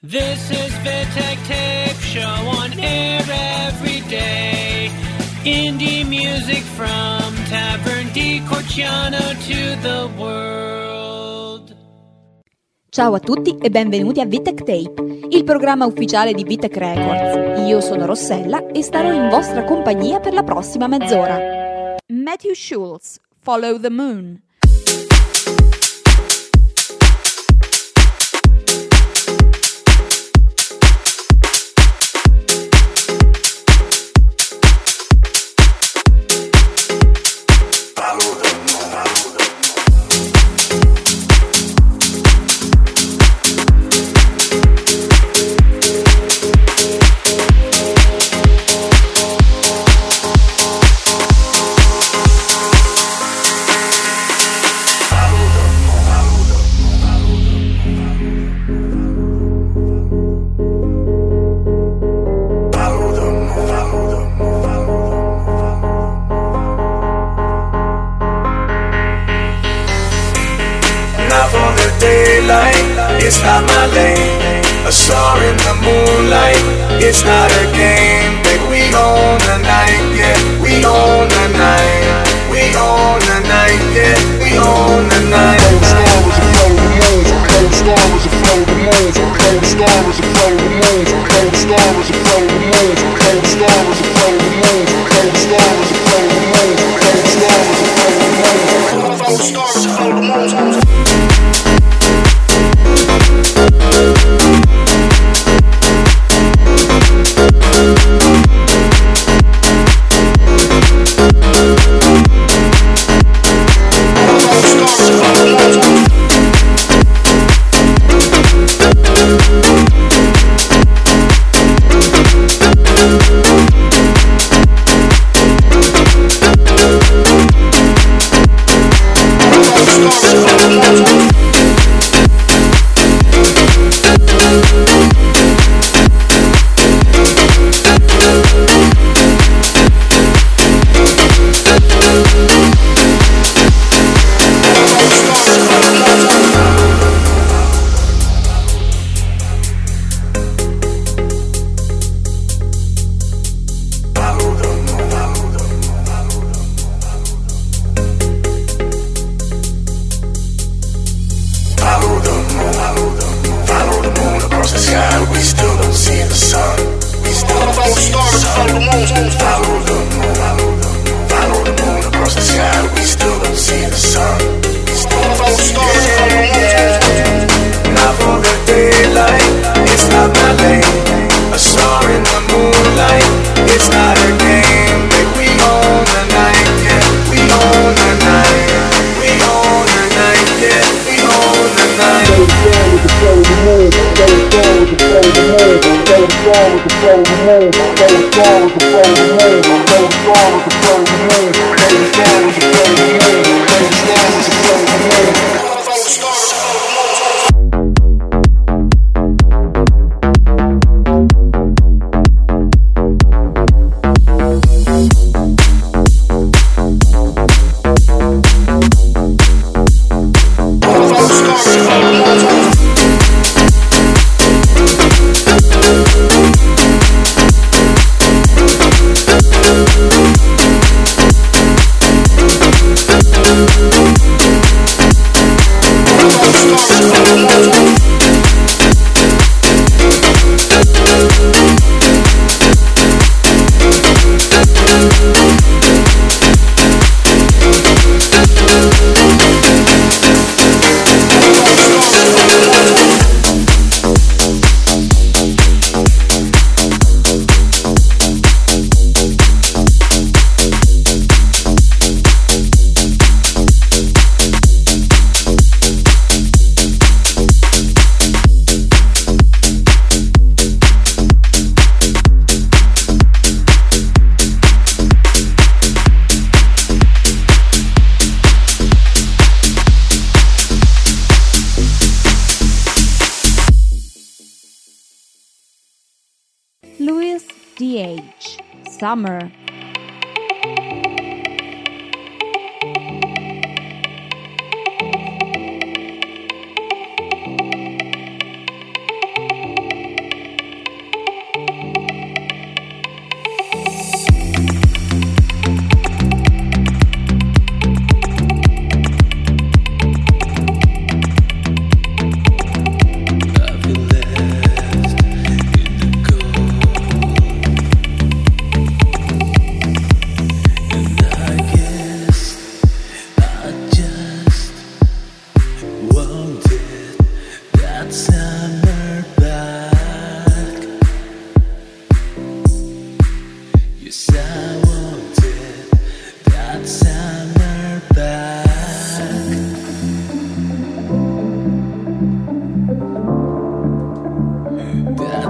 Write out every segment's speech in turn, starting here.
This is Vitek Tape Show on air every day. Indie music from Tavern di Corciano to the world. Ciao a tutti e benvenuti a Vitek Tape, il programma ufficiale di Vitek Records. Io sono Rossella e starò in vostra compagnia per la prossima mezz'ora. Matthew Schultz, Follow the Moon. It's not my lane, a star in the moonlight. It's not a game, baby, we own the night, yeah. We own the night, we own the night, yeah. We own the night. Cold star was a flow the moon. Cold star was a flow the moon. Cold star was a flow the moon. Cold star was a flow the moon. Cold star was a flow the moon. Cold star was a flow the moon. Cold star was a flow the moon. Louis D.H. Summer.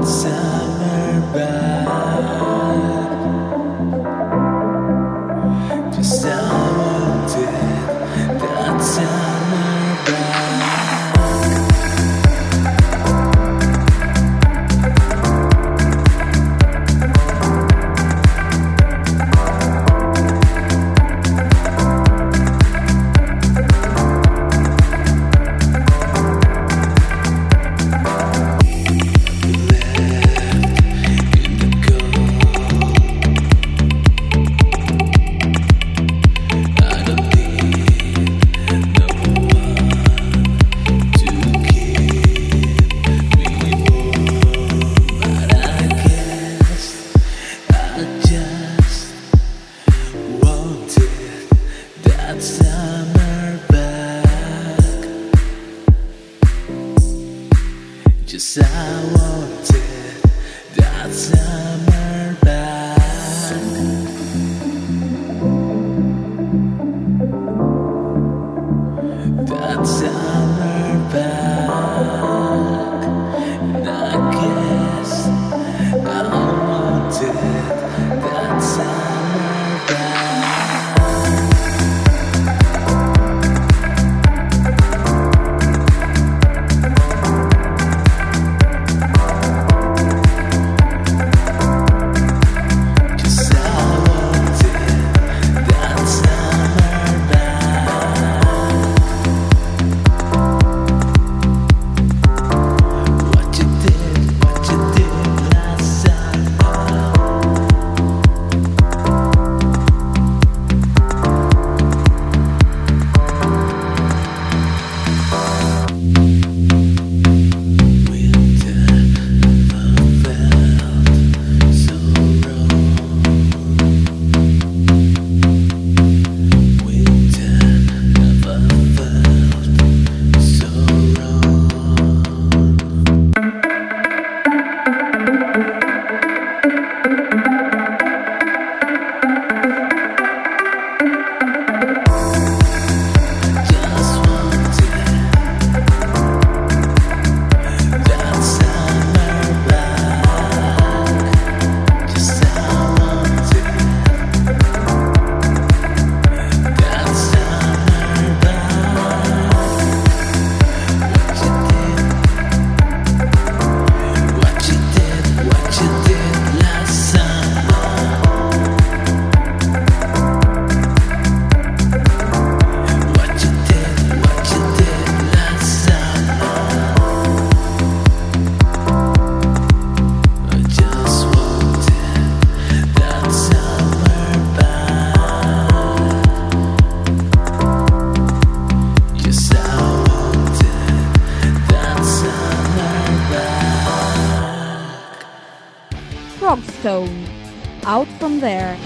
Frogstone, Out From There.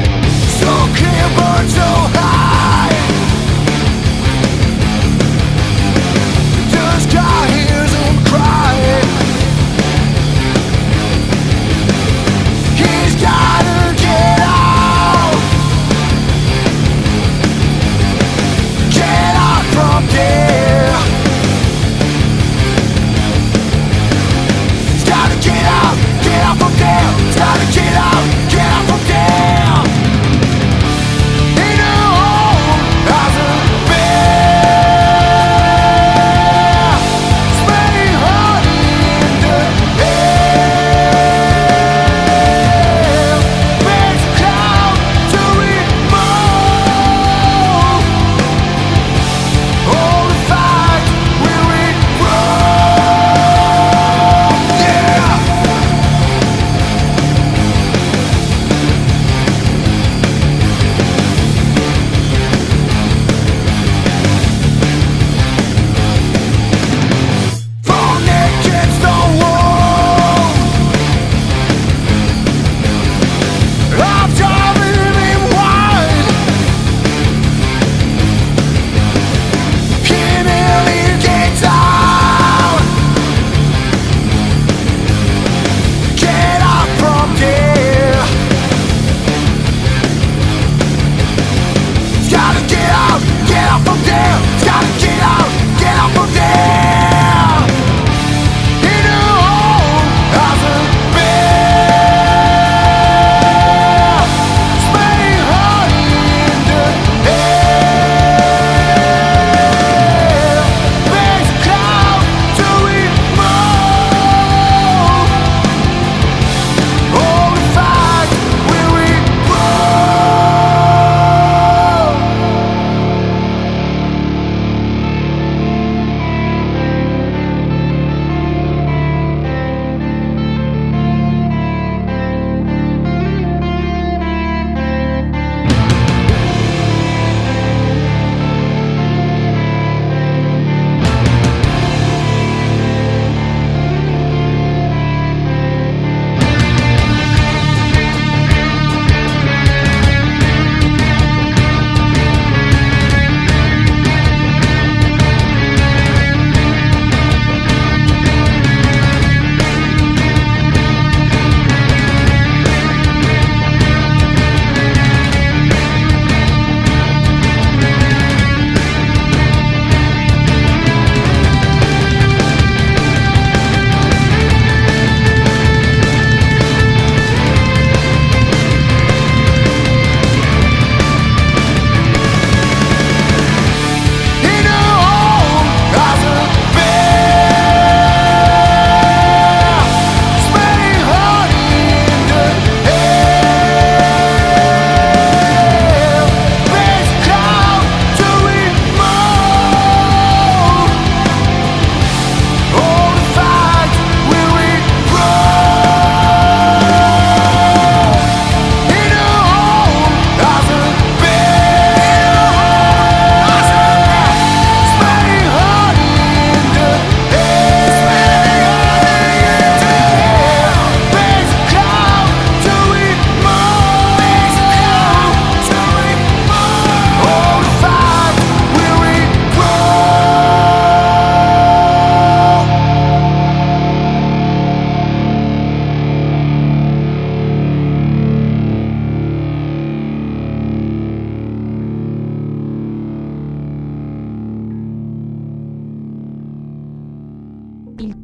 So clear but so high.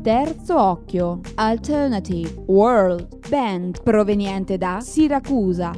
Terzo occhio, Alternative World Band, proveniente da Siracusa.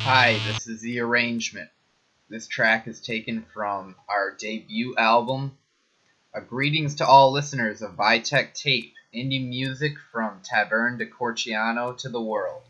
Hi, this is The Arrangement. This track is taken from our debut album. Greetings to all listeners of Vitek Tape, indie music from Taverne de Corciano to the world.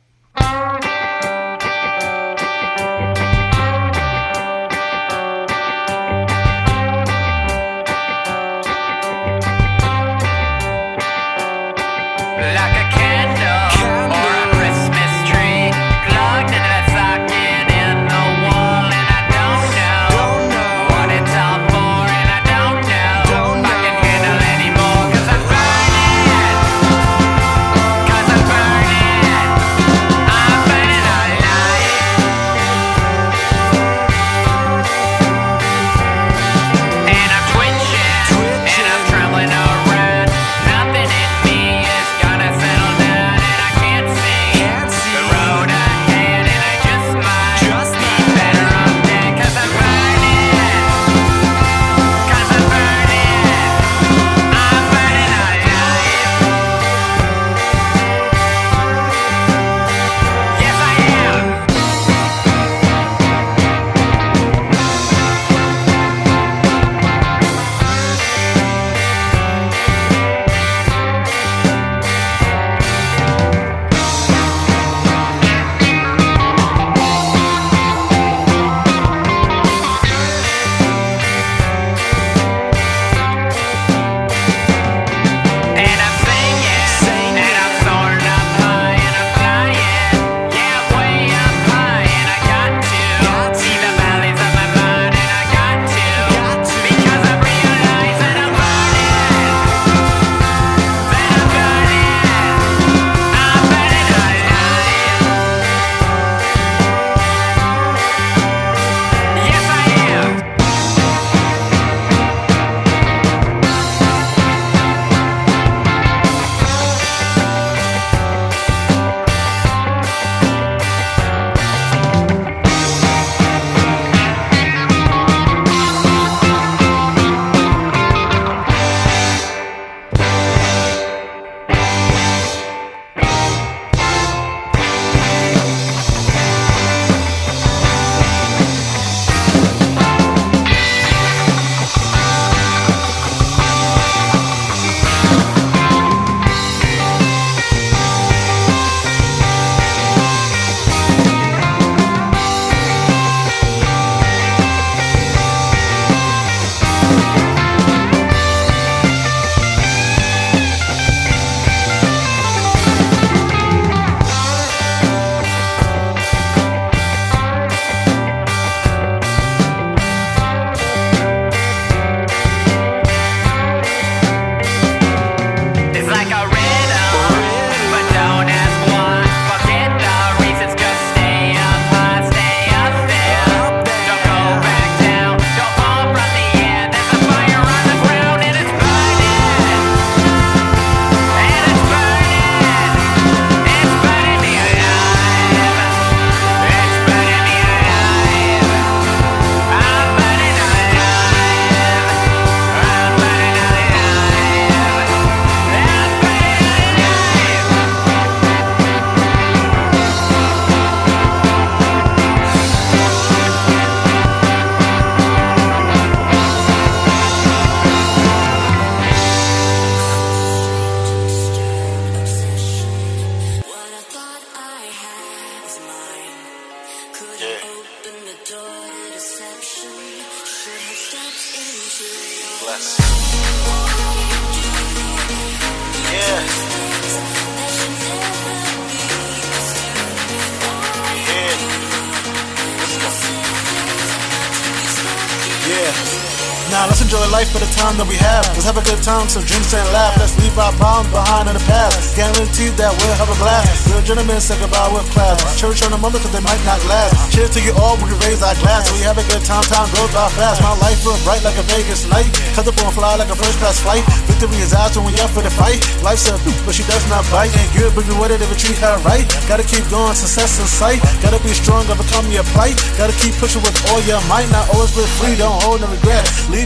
Now let's enjoy life for the time that we have. Let's have a good time, some drinks and laugh. Let's leave our problems behind in the past. Guaranteed that we'll have a blast. Real gentlemen say goodbye with class. Church on the moment cause they might not last. Cheers to you all when we raise our glass. We have a good time, time goes by fast. My life look bright like a Vegas night. Cause the born fly like a first class flight. Victory is ours when we up for the fight. Life's a but she does not bite. Ain't good but you with it if we treat her right. Gotta keep going, success in sight. Gotta be strong, overcome your plight. Gotta keep pushing with all your might. Not always live free, don't hold no regret. Leave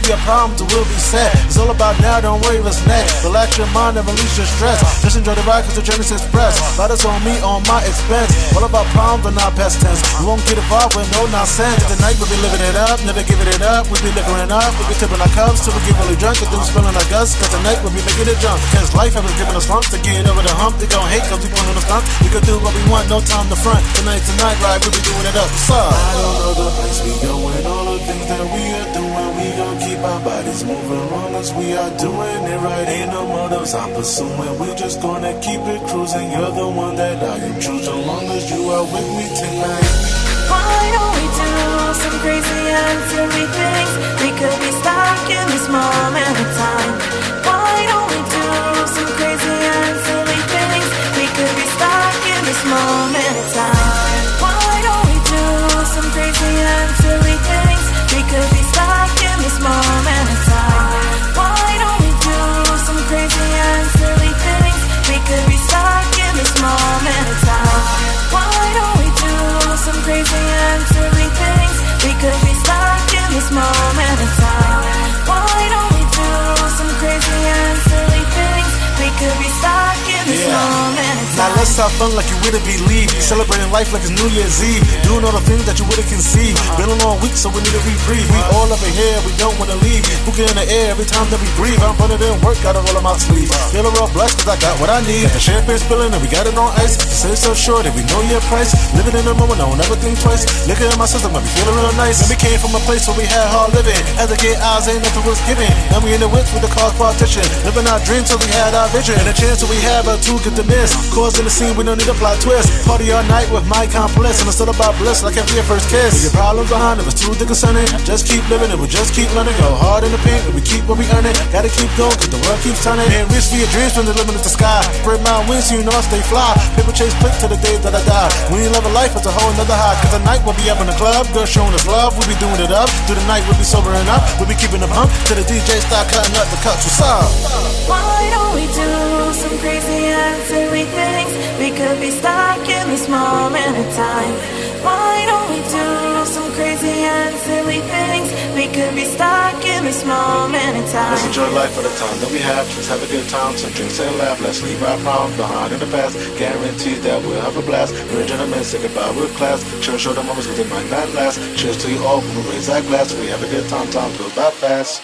be a problem, it will be sad. It's all about now, don't worry what's next. Relax your mind and release your stress. Just enjoy the ride cause the journey's express. Riders on me, on my expense. All about problems and not past tense. You won't get involved with no nonsense. Tonight we'll be living it up, never giving it up. We'll be liquoring up, we'll be tipping our cups till we get really drunk and then spilling our guts. Cause tonight we'll be making it jump. Cause life has given us lumps to get over the hump. They gon' hate cause we pulling the stunts. We can do what we want, no time to front. Tonight, right, we'll be doing it up. What's up? I don't know the place we going, all the things that we are doing. We gon' keep our bodies moving long as we are doing it right. Ain't no motives I'm pursuing. We just gonna keep it cruising. You're the one that I am choosing. So long as you are with me tonight. Why don't we do some crazy and silly things? We could be stuck in this moment of time. Why don't we do some crazy and silly things? We could be stuck in this moment of time. Why don't we do some crazy and silly things? We could be stuck in this moment of time. Why don't we do some crazy and silly things? We could be stuck in this moment of time. Why don't we do some crazy and silly things? We could be stuck in this moment of time. Why don't we do some crazy and silly things? We could be stuck in this moment of time. Now let's have fun like you wouldn't believe. Celebrating life like it's New Year's Eve. Doing all the things that you wouldn't conceive. Been a long week so we need to reprieve. We all over here, we don't wanna leave. Boogie in the air every time that we breathe. I'm putting in work, gotta roll on my sleeve. Feeling real blessed cause I got what I need. Got the champagne spilling and we got it on ice. You say so short and we know your price. Living in the moment, I don't ever think twice. Looking at my system, I be feeling real nice. And we came from a place where we had hard living. As a kid, eyes ain't nothing was given. Now we in the whips with the cause partition. Living our dreams till we had our vision. And a chance that we have our two get to miss. Cause in the scene, we don't need a plot twist. Party all night with my complex. And it's all about bliss like every first kiss. Leave your problems behind if it's too thick or sunny. Just keep living and we just keep learning. Go hard in the paint and we keep what we earning. Gotta keep going cause the world keeps turning. And reach for your dreams from the limit of the sky. Spread my wings so you know I stay fly. Paper chase quick till the day that I die. When you live a life, it's a whole nother high. Cause tonight we'll be up in the club. Girls showing us love, we'll be doing it up. Through the night we'll be sobering up. We'll be keeping the pump till the DJ start cutting up the cuts. What's up? Why don't we do some crazy and silly things? We could be stuck in this moment of time. Why don't we do some crazy and silly things? We could be stuck in this moment of time. Let's enjoy life for the time that we have. Just have a good time, some drinks and laugh. Let's leave our problems behind in the past. Guaranteed that we'll have a blast. We're gentlemen, say goodbye with class. Cheers, show the moments because it might not last. Cheers to you all, we'll raise our glass. We have a good time, time goes by fast.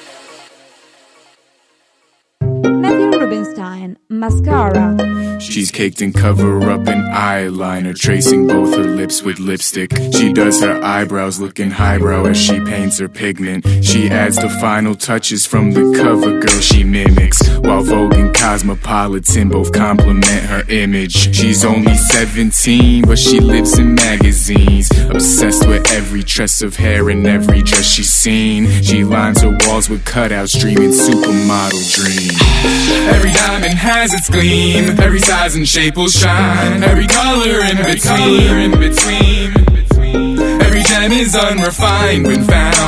Matthew Rubenstein, Mascara. She's caked in cover-up and eyeliner, tracing both her lips with lipstick. She does her eyebrows looking highbrow as she paints her pigment. She adds the final touches from the cover girl she mimics, while Vogue and Cosmopolitan both compliment her image. She's only 17, but she lives in magazines, obsessed with every tress of hair and every dress she's seen. She lines her walls with cutouts, dreaming supermodel dreams. Every diamond has its gleam, every size and shape will shine, every color in between. Every gem is unrefined when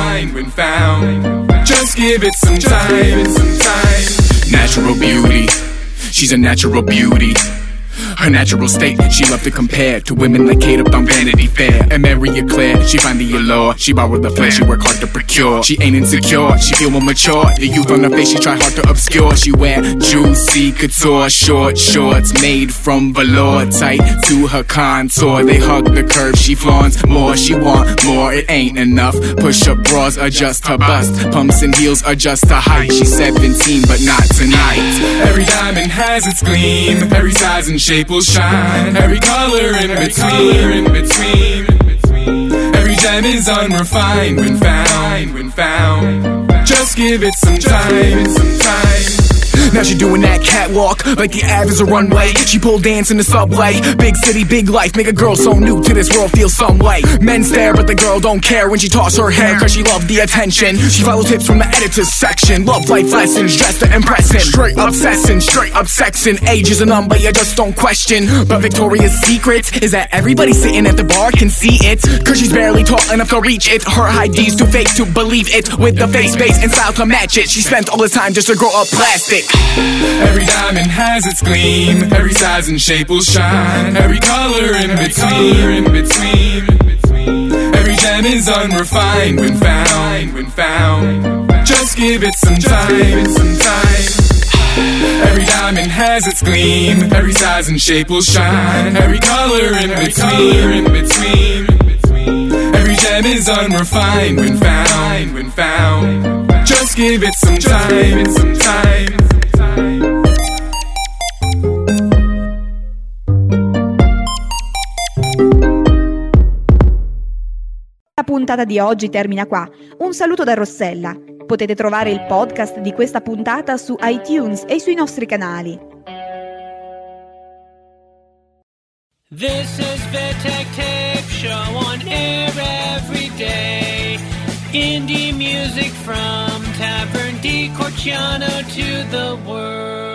found. Just give it some time. Natural beauty, she's a natural beauty. Her natural state, she loved to compare to women like Kate up on Vanity Fair and Maria Claire. She find the allure, she borrowed the flair, she work hard to procure. She ain't insecure, she feel more mature. The youth on her face, she try hard to obscure. She wear juicy couture short shorts made from velour, tight to her contour. They hug the curve, she flaunts more, she want more. It ain't enough. Push up bras, adjust her bust. Pumps and heels, adjust her height. She's 17, but not tonight. Every diamond has its gleam, every size and shape will shine, every color in between. Every gem is unrefined when found. Just give it some time. Now she doing that catwalk like the Ave is a runway. She pole dance in the subway. Big city, big life, make a girl so new to this world feel some way. Men stare but the girl don't care when she toss her hair, cause she loved the attention. She follows tips from the editor's section. Love life lessons, dressed to impress him. Straight up sexing. Age is a number, you just don't question. But Victoria's secret is that everybody sitting at the bar can see it, cause she's barely tall enough to reach it. Her ID's too fake to believe it, with the face, base, and style to match it. She spent all the time just to grow up plastic. Every diamond has its gleam, every size and shape will shine, every color in between. Every gem is unrefined when found. Just give it some time. Every diamond has its gleam. Every size and shape will shine. Every color in between. Every gem is unrefined when found. Just give it some time. La puntata di oggi termina qua. Un saluto da Rossella. Potete trovare il podcast di questa puntata su iTunes e sui nostri canali. This is Vitek Tape Show on air every day. Indie music from Tavern di Corciano to the world.